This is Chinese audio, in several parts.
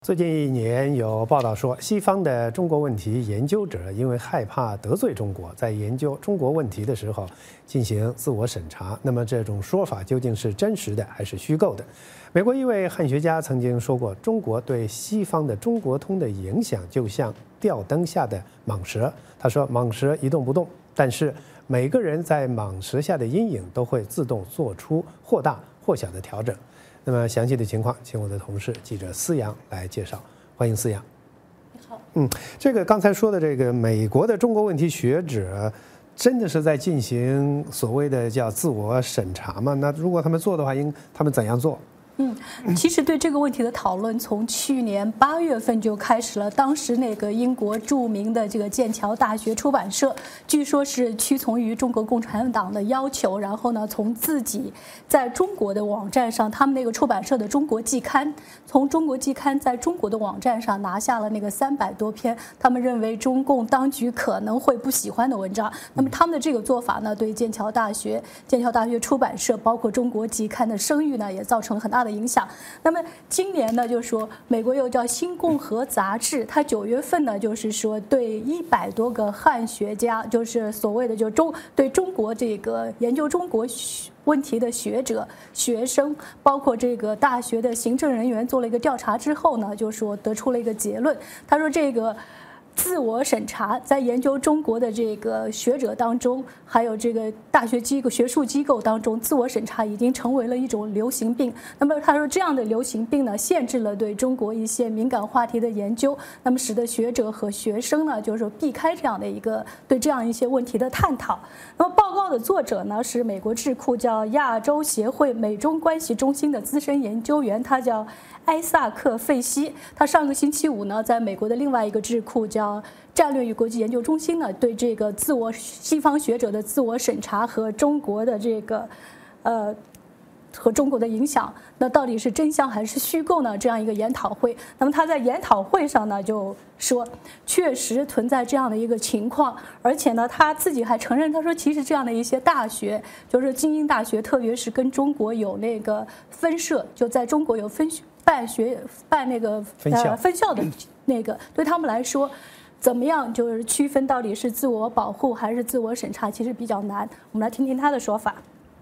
最近1年有报道说，西方的中国问题研究者因为害怕得罪中国，在研究中国问题的时候进行自我审查。那么这种说法究竟是真实的还是虚构的？美国一位汉学家曾经说过，中国对西方的中国通的影响就像吊灯下的蟒蛇。他说，蟒蛇一动不动，但是每个人在蟒蛇下的阴影都会自动做出或大或小的调整。那么详细的情况，请我的同事记者思阳来介绍。欢迎思阳。 你好。 这个刚才说的这个美国的中国问题学者，真的是在进行所谓的叫自我审查吗？那如果他们做的话，他们怎样做？ 其实对这个问题的讨论从去年8月份就开始了。当时那个英国著名的这个剑桥大学出版社，据说是屈从于中国共产党的要求，然后呢，从自己在中国的网站上，他们那个出版社的中国季刊，从中国季刊在中国的网站上拿下了那个300多篇，他们认为中共当局可能会不喜欢的文章。那么他们的这个做法呢，对剑桥大学出版社，包括中国季刊的声誉呢，也造成了很大的影响。那么今年呢，就是说美国又叫《新共和》杂志，它9月份呢，就是说对100多个汉学家，就是所谓的对中国这个研究中国问题的学者、学生，包括这个大学的行政人员做了一个调查之后呢，就说得出了一个结论。他说这个自我审查在研究中国的这个学者当中，还有这个大学机构、学术机构当中，自我审查已经成为了一种流行病。那么他说，这样的流行病呢，限制了对中国一些敏感话题的研究，那么使得学者和学生呢，就是说避开这样的一个对这样一些问题的探讨。那么报告的作者呢，是美国智库叫亚洲协会美中关系中心的资深研究员，他叫埃萨克·费希。他上个星期五呢，在美国的另外一个智库叫战略与国际研究中心呢，对这个西方学者的自我审查和中国的这个和中国的影响，那到底是真相还是虚构呢？这样一个研讨会，那么他在研讨会上呢就说，确实存在这样的一个情况，而且呢他自己还承认，他说其实这样的一些大学，就是精英大学，特别是跟中国有那个分社，就在中国有办那个分校的那个，对他们来说，怎么样就是区分到底是自我保护还是自我审查，其实比较难。我们来听听他的说法。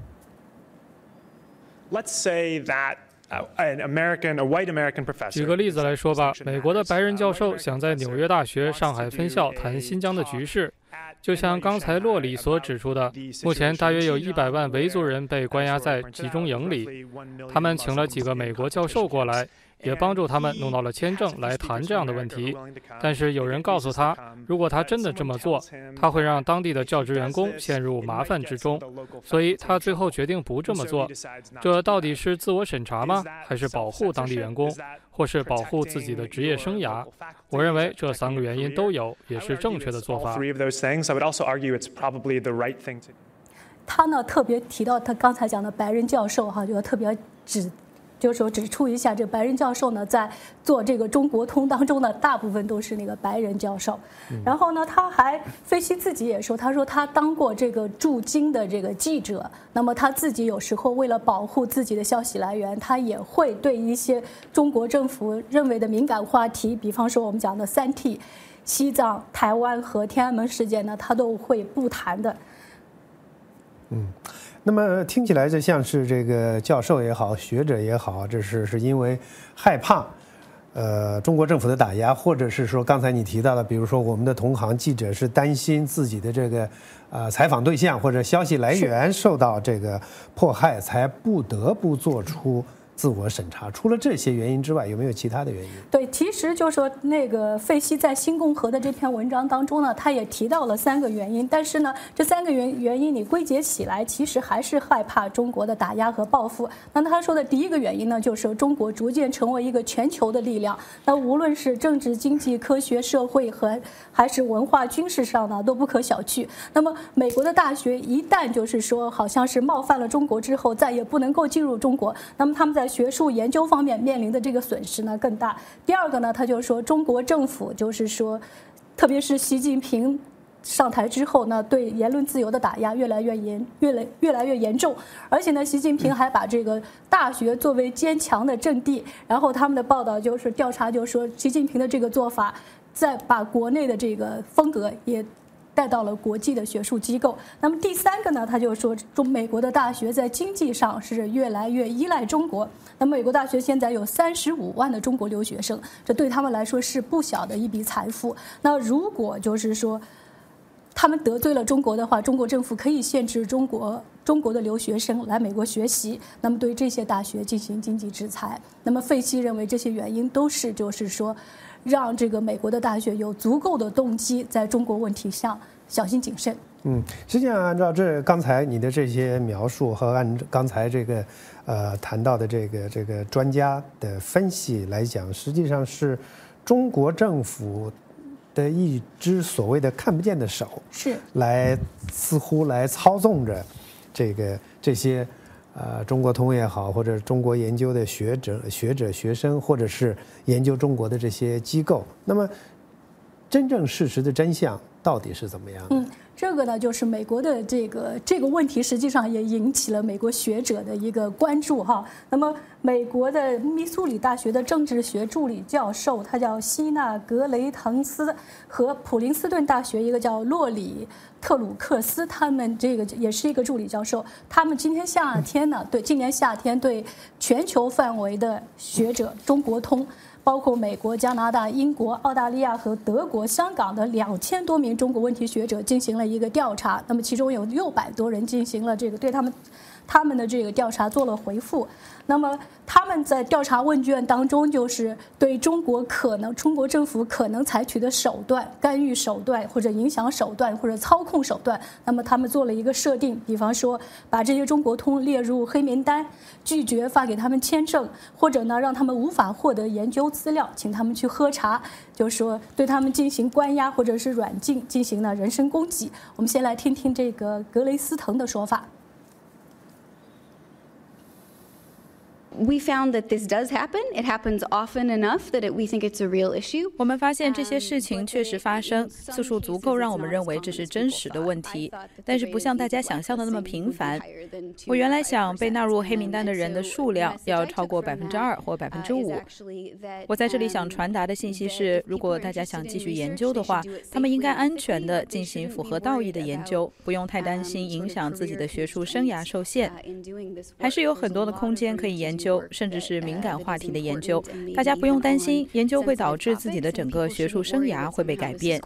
Let's say that a white American professor. 举个例子来说吧，美国的白人教授想在纽约大学上海分校谈新疆的局势，就像刚才洛里所指出的，目前大约有100万维族人被关押在集中营里，他们请了几个美国教授过来，也帮助他们弄到了签证来谈这样的问题。但是有人告诉他，如果他真的这么做，他会让当地的教职员工陷入麻烦之中，所以他最后决定不这么做。这到底是自我审查吗？还是保护当地员工，或是保护自己的职业生涯？我认为这3个原因都有，也是正确的做法。 他呢特别提到他刚才讲的白人教授哈，就特别就是说指出一下，这个白人教授呢，在做这个中国通当中呢，大部分都是那个白人教授。然后呢，他还费希自己也说，他说他当过这个驻京的这个记者，那么他自己有时候为了保护自己的消息来源，他也会对一些中国政府认为的敏感话题，比方说我们讲的3T、西藏、台湾和天安门事件呢，他都会不谈的。 那么听起来就像是这个教授也好，学者也好，这是因为害怕中国政府的打压，或者是说刚才你提到的，比如说我们的同行记者是担心自己的这个采访对象或者消息来源受到这个迫害，才不得不做出自我审查。除了这些原因之外，有没有其他的原因？ 对，其实就是说那个费希在《新共和》的这篇文章当中呢，他也提到了3个原因，但是呢，这3个原因你归结起来，其实还是害怕中国的打压和报复。那他说的第一个原因呢，就是中国逐渐成为一个全球的力量，那无论是政治、经济、科学、社会还是文化、军事上呢，都不可小觑。那么美国的大学一旦就是说好像是冒犯了中国之后，再也不能够进入中国，那么他们在学术研究方面面临的这个损失呢更大。第二个呢，他就说中国政府就是说，特别是习近平上台之后呢，对言论自由的打压越来越严重，而且呢，习近平还把这个大学作为坚强的阵地。然后他们的报道就是调查，就说习近平的这个做法，再把国内的这个风格也带到了国际的学术机构。那么第三个呢，他就说美国的大学在经济上是越来越依赖中国。那么美国大学现在有35万的中国留学生，这对他们来说是不小的一笔财富。那如果就是说他们得罪了中国的话，中国政府可以限制中国的留学生来美国学习，那么对这些大学进行经济制裁。那么费希认为这些原因都是就是说让这个美国的大学有足够的动机在中国问题上小心谨慎。 实际上按照刚才你的这些描述和按刚才这个谈到的这个专家的分析来讲，实际上是中国政府的一只所谓的看不见的手， 是似乎来操纵着这些中国通也好，或者中国研究的学者、学生，或者是研究中国的这些机构。那么，真正事实的真相到底是怎么样的？ 这个呢，就是美国的这个问题，实际上也引起了美国学者的一个关注哈。那么，美国的密苏里大学的政治学助理教授，他叫希纳格雷滕斯，和普林斯顿大学一个叫洛里特鲁克斯，他们这个也是一个助理教授。他们今年夏天对全球范围的学者中国通，包括美国、加拿大、英国、澳大利亚和德国、香港的2000多名中国问题学者进行了一个调查。那么其中有600多人进行了这个对他们的这个调查做了回复。那么他们在调查问卷当中，就是对中国政府可能采取的手段、干预手段或者影响手段或者操控手段，那么他们做了一个设定，比方说把这些中国通列入黑名单，拒绝发给他们签证，或者呢让他们无法获得研究资料，请他们去喝茶，就是说对他们进行关押或者是软禁，进行了人身攻击。我们先来听听这个格雷斯滕的说法。 We found that this does happen. It happens often enough that we think it's a real issue. 我们发现这些事情确实发生，次数足够让我们认为这是真实的问题，但是不像大家想象的那么频繁。我原来想被纳入黑名单的人的数量要超过2%或5%。我在这里想传达的信息是，如果大家想继续研究的话，他们应该安全地进行符合道义的研究，不用太担心影响自己的学术生涯受限。还是有很多的空间可以研究，甚至是敏感话题的研究，大家不用担心研究会导致自己的整个学术生涯会被改变。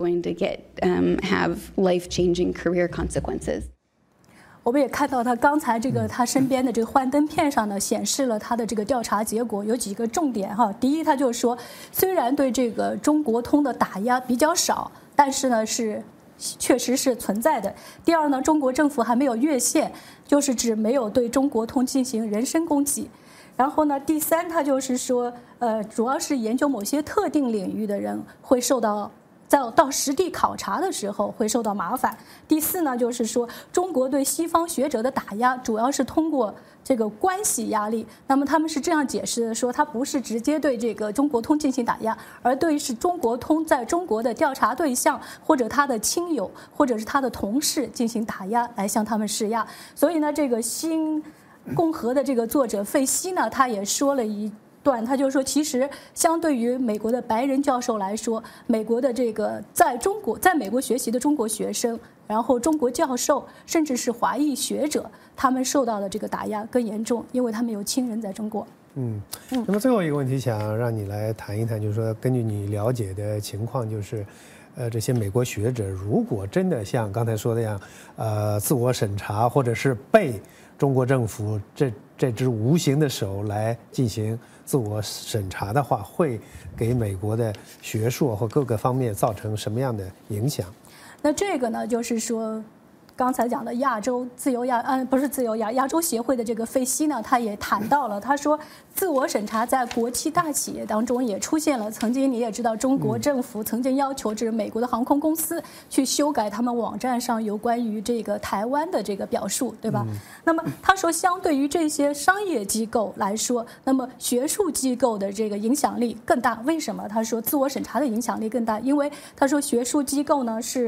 我们也看到他刚才他身边的这个幻灯片上呢，显示了他的这个调查结果有几个重点哈。第一，他就说，虽然对这个中国通的打压比较少，但是呢确实是存在的。第二呢，中国政府还没有越线，就是指没有对中国通进行人身攻击。然后呢，第三，他就是说，主要是研究某些特定领域的人会受到到实地考察的时候会受到麻烦。第四呢，就是说中国对西方学者的打压主要是通过这个关系压力。那么他们是这样解释的，说他不是直接对这个中国通进行打压，而对是中国通在中国的调查对象或者他的亲友或者是他的同事进行打压，来向他们施压。所以呢，这个新共和的这个作者费希呢，他也说了一段，他就说，其实相对于美国的白人教授来说，美国的这个在美国学习的中国学生，然后中国教授，甚至是华裔学者，他们受到的这个打压更严重，因为他们有亲人在中国。 那么最后一个问题想让你来谈一谈，就是说根据你了解的情况，就是这些美国学者如果真的像刚才说的样，自我审查或者是被中国政府这只无形的手来进行自我审查的话，会给美国的学术或各个方面造成什么样的影响？ 那这个呢，就是说刚才讲的亚洲协会的这个费希呢，他也谈到了，他说自我审查在国际大企业当中也出现了。曾经你也知道，中国政府曾经要求这美国的航空公司去修改他们网站上有关于这个台湾的这个表述，对吧？那么他说，相对于这些商业机构来说，那么学术机构的这个影响力更大。为什么？他说自我审查的影响力更大，因为他说学术机构呢是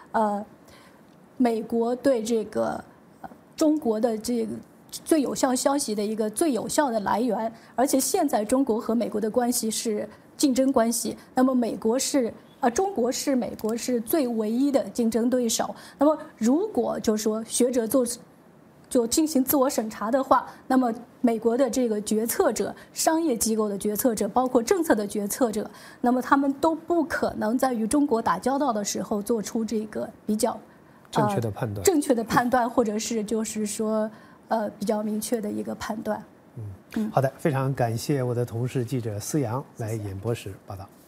美国对这个中国的这个最有效消息的一个最有效的来源，而且现在中国和美国的关系是竞争关系，那么中国是美国是最唯一的竞争对手。那么如果就是说学者就进行自我审查的话，那么美国的这个决策者、商业机构的决策者，包括政策的决策者，那么他们都不可能在与中国打交道的时候做出这个比较正确的判断， 或者是就是说比较明确的一个判断。 好的，非常感谢我的同事记者思阳来演播室报道。